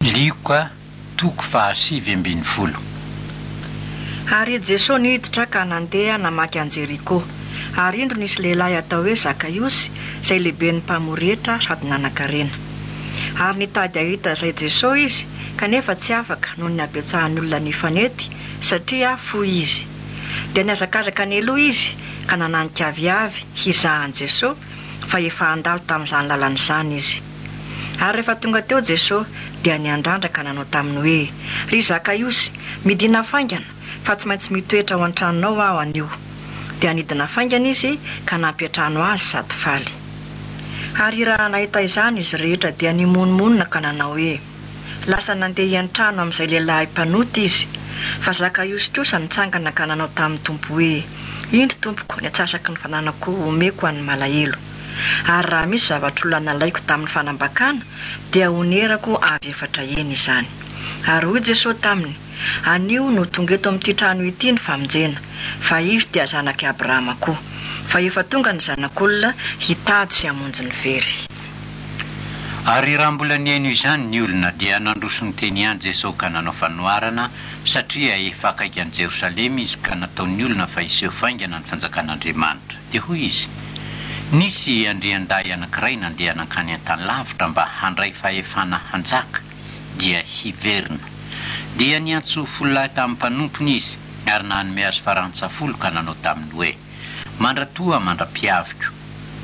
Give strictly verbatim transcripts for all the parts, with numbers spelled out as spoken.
Lioka toko fahasivy ambin'ny folo. Ary Jesosy niditra ka nandeha namaky an Jeriko. Ary indro nisy lehilahy atao hoe Zakaiosy, izay lehibe ny mpamoretra sady nanan-karena. Ary nitady ahita izay Jesosy izy, kanefa tsy afaka noho ny habetsahan'ny olona nifanety satria fohy izy. Dia niazakazaka ny aloha izy ka nananika aviavy hizahan Jesosy, fa efa handalo tamin'izany lalana izy. Ary rehefa tonga teo Jesosy dia niandrandra ka nanao taminy hoe: "Ry Zakaiosy, midina faingana, fa tsy maintsy mitoetra ao an-tranonao aho anio." Dia nidina faingana izy ka nampiatrano azy sady faly. Ary raha nahita izany izy rehetra dia nimonmonina ka nanao hoe: "Lasa nandeha hian-trano amin'izay lehilahy mpanoty izy." Fa Zakaiosy kosa nitsangana ka nanao tamin'ny tompo hoe: "Indro tompoko, ny atsasaky ny fananako omeko an'ny malahelo. Ary raha misy zavatra olona nalaiko tamin'ny fanambakana dia onerako avy efatra eny izany." Ary hoy Jesosy taminy: "Anio no tonga eto amin'ity trano ity ny famonjena, fa izy dia zanaky Abrahama koa. Fa efa tonga ny zanak'olona hitady sy hamonjy ny very." Ary raha mbola niaino izany ny olona dia nandroso ny teny any Jesosy ka nanao fanoharana, satria efa akaiky an'i Jerosalema izy ka nataon'ny olona fa hiseho faingana ny fanjakan'Andriamanitra. Dia hoy izy: "Nisy andrian-dahy anankiray nandeha nankany an-tany lavitra mba handray fahefana hanjaka, dia hiverina. Dia niantso folo lahy tamin'ny mpanompony izy, ary nanome azy farantsafolo ka nanao taminy hoe: 'Mandratoa mandra-piaviko.'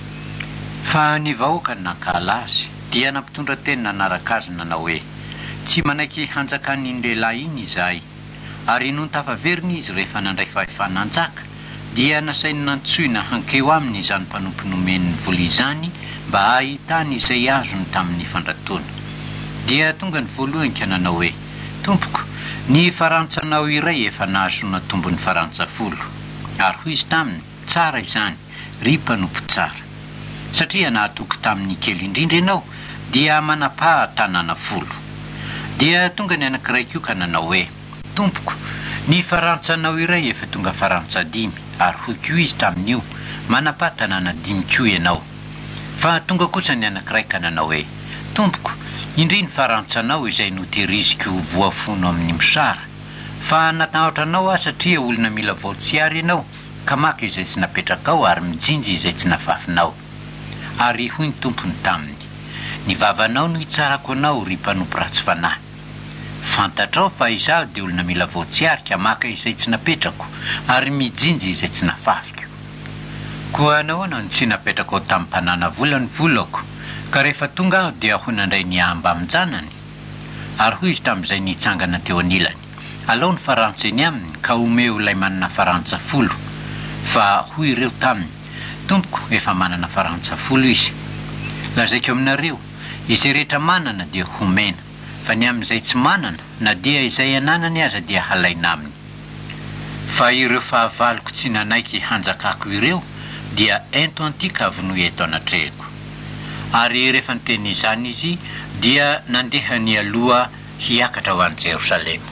Fa ny vahoaka ny nankala azy, dia nampitondra teny nanaraka azy nanao hoe: 'Tsy manaiky hanjakan'iny lehilahy iny izahay.' Ary noho ny tafaverina izy rehefa nandray fahefana hanjaka, dia nasainy nantsoina hankeo aminy izany mpanompy nomen'ny vola izany mba ahitany izay azony tamin'ny fandratoana. Dia tonga ny voalohany ka nanao hoe: 'Tompoko, ny farantsanao iray efa nahazona tombony farantsafolo.' Ary hoy izy taminy: 'Tsara izany, ry mpanompo tsara. Satria nahatoky tamin'ny kely indrindra ianao, dia manapa-tanàna folo.' Dia tonga ny anankiray koa ka nanao hoe: 'Tompoko, ny farantsanao iray efa tonga farantsadimy.' Ary hoy koa izy tamin'io: 'Manapa-tanàna dimy koa ianao.' Fa tonga kosa ny anankiray ka nanao hoe: 'Tompoko, indri ny farantsanao izay notehiriziko voafono amin'ny mosara. Fa natahotra anao aho satria olona mila voatsiary ianao, ka maka izay tsy napetraka ao ary mijinjy izay tsy nafafinao.' Ary hoy ny tompony taminy: 'Ny vavanao no hitsarako anao, ry mpanompo ratsy fanahy. Fantatrao fa izaho dia olona mila voatsiary ka maka izay tsy napetrako ary mijinjy izay tsy nafafiko. Koa nahoana no tsy napetraka ao tamin'ny mpanana vola ny volako, ka rehefa tonga aho dia ho nandray ny amba amin-janany?' Ary hoy izy tamin'izay nitsangana teo anilany: 'Alao ny farantsany aminy ka omeo ilay manana farantsafolo.' Fa hoy ireo taminy: 'Tompoko, efa manana farantsafolo izy.' Lazaiko aminareo, izay rehetra manana dia homena, fa ny amin'izay tsy manana, na dia izay ananany aza dia halaina aminy. Fa ireo fahavaloko tsy nanaiky hanjakako ireo, dia ento antika avy no eto anatrehako.' Ary rehefa niteny izany izy, dia nandeha ny aloha hiakatra ho an'i Jerosalema.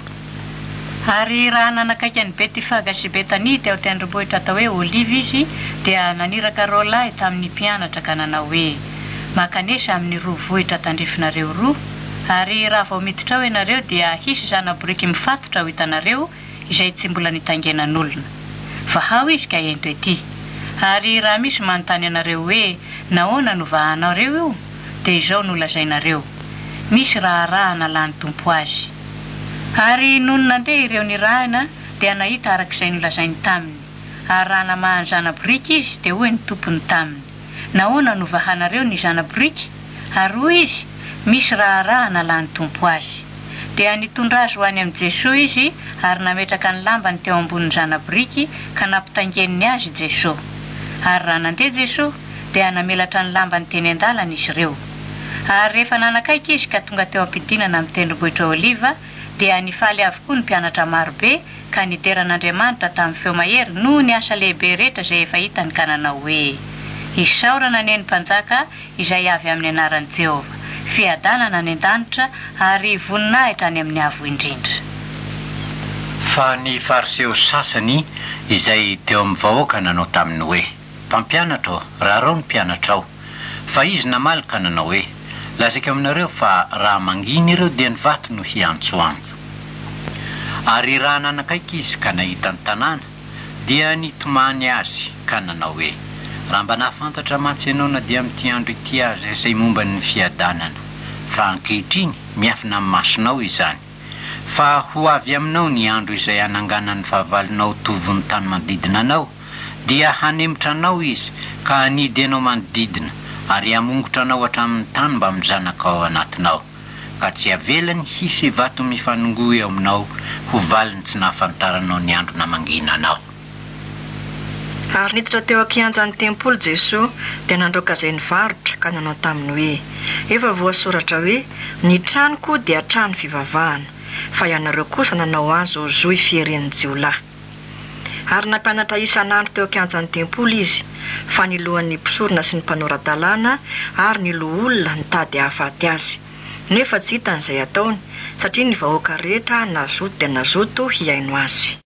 Ary raha nanakaiky an'i Betifaga sy Betania teo tendrombohitra atao hoe Olivy izy, dia naniraka roalahy tamin'ny mpianatra ka nanao hoe: 'Makanesa amin'ny roa vohitra tandrifinareo roa, ary raha vao miditra ao ianareo dia hisy zana-boriky mifatotra ho hitanareo izay tsy mbola nitangenan'olona. Fa hao izy ka ento ety. Ary raha misy manontany anareo hoe nahoana no vahanareo io, dia izao no lazainareo: misy raharaha nalany tompo azy.' Ary noho nandeha ireo nirahana dia nahita arak'izay nolazainy taminy. Ary raha namahany zana-boriky izy dia hoy ny tompony taminy: 'Nahoana no vahanareo ny zana-boriky?' Ary hoy izy: 'Misy raharaha nalany tompo azy.' Dia nitondra azy ho any amin'i Jesosy izy, ary nametraka ny lambany teo ambonin'ny zana-boriky ka nampitangeniny azy Jesosy. Ary raha nandeha Jesosy dia namelatra ny lambany teny an-dalana izy ireo. Ary rehefa nanakaiky izy ka tonga teo am-pidinana amin'ny tendrombohitra Oliva, dia nifaly avokoa ny mpianatra marobe ka nideran'Andriamanitra tamin'ny feo mahery noho ny asa lehibe rehetra izay efa hitany ka nanao hoe: 'Isaorana ny mpanjaka izay avy amin'ny anaran'i Jehova, fiadanana ny an-danitra ary voninahitra any amin'ny avo indrindra.' Fa ny fariseo sasany izay teo amin'ny vahoaka nanao taminy hoe: 'Mpampianatra, raharao ny mpianatra ao.' Fa izy namaly ka nanao hoe: lazaiko aminareo fa raha manginy ireo dia ny vato no hiantsoantso. Ary raha nanakaiky izy ka nahita ny tanàna dia nitomany azy ka nanao hoe raha mba nahafantatra mantsy ianao na dia amin'ity andro ity azy izay momba ny fiadanana, fa ankehitriny miafina amin'ny masonao izany, fa ho avy aminao ny andro izay hananganany fahavalonao tovy ny tany manodidina anao, dia hanemotra anao izy ka hanidy ianao manodidina ary hamongotra anao hatramin'ny tany mba mizanaka ao anatinao, ka tsy avelany hisy vato mifanongoy eo aminao ho valiny tsy nahafantaranao ny andro namangina anao. Ary niditra teo ankianjan'ny tempoly Jesosy dia nandroaka izay nivarotra ka nanao taminy hoe efa voasoratra hoe ny tranoko dia trano fivavahana, fa ianareo kosa nanao azy ho zohy fieren'ny jiolahy. Ary nampianatra isan'andro teo ankianjan'ny tempoly izy, fa ny lohan'ny mpisorona sy ny mpanoran-dalàna ary ny loha-olona nitady hahafaty azy, nefa tsy hitan'izay ataony satria ny vahoaka rehetra nazoto dia nazoto hiaino azy.